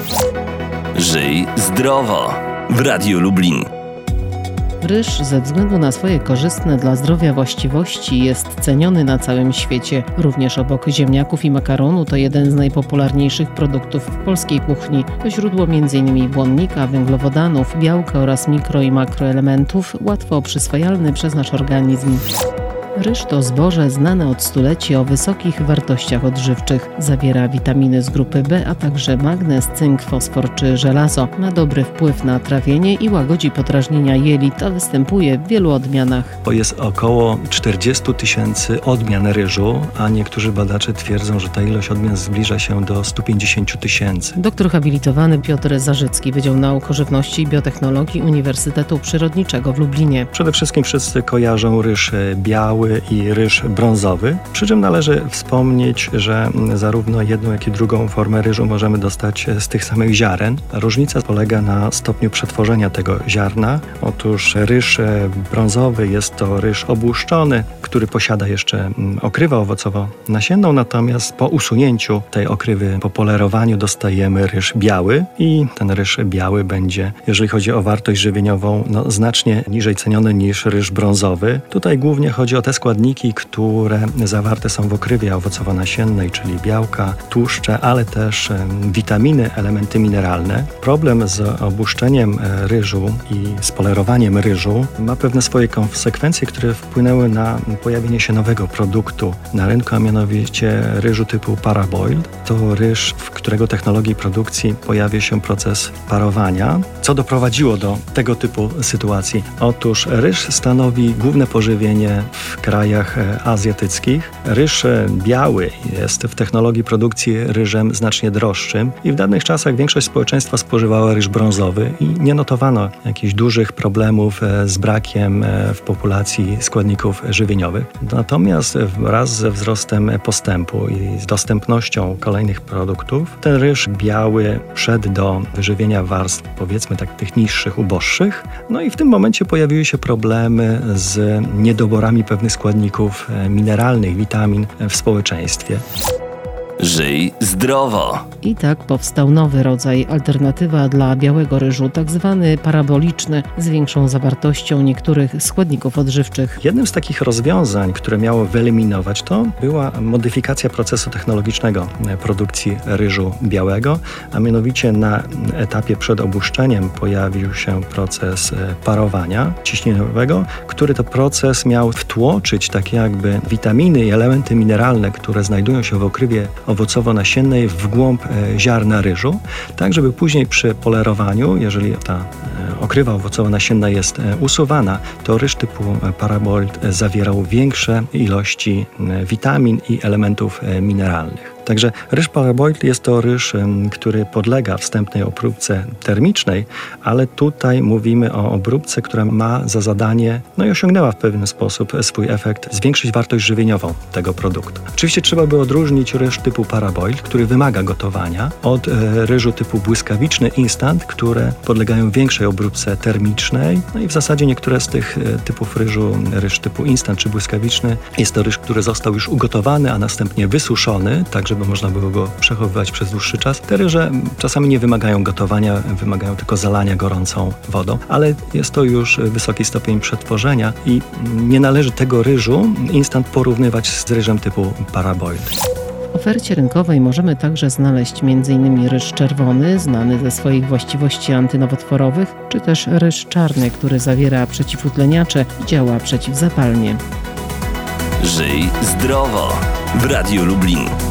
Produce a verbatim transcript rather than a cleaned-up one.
Żyj zdrowo w Radiu Lublin. Ryż ze względu na swoje korzystne dla zdrowia właściwości jest ceniony na całym świecie. Również obok ziemniaków i makaronu to jeden z najpopularniejszych produktów w polskiej kuchni. To źródło m in błonnika, węglowodanów, białka oraz mikro i makroelementów, łatwo przyswajalny przez nasz organizm. Ryż to zboże znane od stuleci o wysokich wartościach odżywczych. Zawiera witaminy z grupy B, a także magnez, cynk, fosfor czy żelazo. Ma dobry wpływ na trawienie i łagodzi podrażnienia jelit, a występuje w wielu odmianach. To jest około czterdzieści tysięcy odmian ryżu, a niektórzy badacze twierdzą, że ta ilość odmian zbliża się do stu pięćdziesięciu tysięcy. Doktor habilitowany Piotr Zarzycki, Wydział Nauk o Żywności i Biotechnologii Uniwersytetu Przyrodniczego w Lublinie. Przede wszystkim wszyscy kojarzą ryż biały i ryż brązowy, przy czym należy wspomnieć, że zarówno jedną, jak i drugą formę ryżu możemy dostać z tych samych ziaren. Różnica polega na stopniu przetworzenia tego ziarna. Otóż ryż brązowy jest to ryż obłuszczony, który posiada jeszcze okrywę owocowo-nasienną, natomiast po usunięciu tej okrywy, po polerowaniu dostajemy ryż biały i ten ryż biały będzie, jeżeli chodzi o wartość żywieniową, no, znacznie niżej ceniony niż ryż brązowy. Tutaj głównie chodzi o te składniki, które zawarte są w okrywie owocowo-nasiennej, czyli białka, tłuszcze, ale też witaminy, elementy mineralne. Problem z obłuszczeniem ryżu i z polerowaniem ryżu ma pewne swoje konsekwencje, które wpłynęły na pojawienie się nowego produktu na rynku, a mianowicie ryżu typu parboiled. To ryż, w którego technologii produkcji pojawia się proces parowania, co doprowadziło do tego typu sytuacji. Otóż ryż stanowi główne pożywienie w krajach azjatyckich. Ryż biały jest w technologii produkcji ryżem znacznie droższym i w danych czasach większość społeczeństwa spożywała ryż brązowy i nie notowano jakichś dużych problemów z brakiem w populacji składników żywieniowych. Natomiast wraz ze wzrostem postępu i z dostępnością kolejnych produktów, ten ryż biały szedł do wyżywienia warstw, powiedzmy tak, tych niższych, uboższych. No i w tym momencie pojawiły się problemy z niedoborami pewnych składników mineralnych, witamin w społeczeństwie. Żyj zdrowo. I tak powstał nowy rodzaj, alternatywa dla białego ryżu, tak zwany paraboliczny, z większą zawartością niektórych składników odżywczych. Jednym z takich rozwiązań, które miało wyeliminować to, była modyfikacja procesu technologicznego produkcji ryżu białego, a mianowicie na etapie przed obłuszczeniem pojawił się proces parowania ciśnieniowego, który to proces miał wtłoczyć tak jakby witaminy i elementy mineralne, które znajdują się w okrywie owocowo-nasiennej w głąb ziarna ryżu, tak żeby później przy polerowaniu, jeżeli ta okrywa owocowo-nasienna jest usuwana, to ryż typu parboiled zawierał większe ilości witamin i elementów mineralnych. Także ryż parboiled jest to ryż, który podlega wstępnej obróbce termicznej, ale tutaj mówimy o obróbce, która ma za zadanie, no i osiągnęła w pewien sposób swój efekt, zwiększyć wartość żywieniową tego produktu. Oczywiście trzeba by odróżnić ryż typu parboiled, który wymaga gotowania, od ryżu typu błyskawiczny instant, które podlegają większej obróbce termicznej. No i w zasadzie niektóre z tych typów ryżu, ryż typu instant czy błyskawiczny, jest to ryż, który został już ugotowany, a następnie wysuszony, tak żeby można było go przechowywać przez dłuższy czas. Te ryże czasami nie wymagają gotowania, wymagają tylko zalania gorącą wodą, ale jest to już wysoki stopień przetworzenia i nie należy tego ryżu instant porównywać z ryżem typu parboiled. W ofercie rynkowej możemy także znaleźć m in ryż czerwony, znany ze swoich właściwości antynowotworowych, czy też ryż czarny, który zawiera przeciwutleniacze i działa przeciwzapalnie. Żyj zdrowo w Radiu Lublin.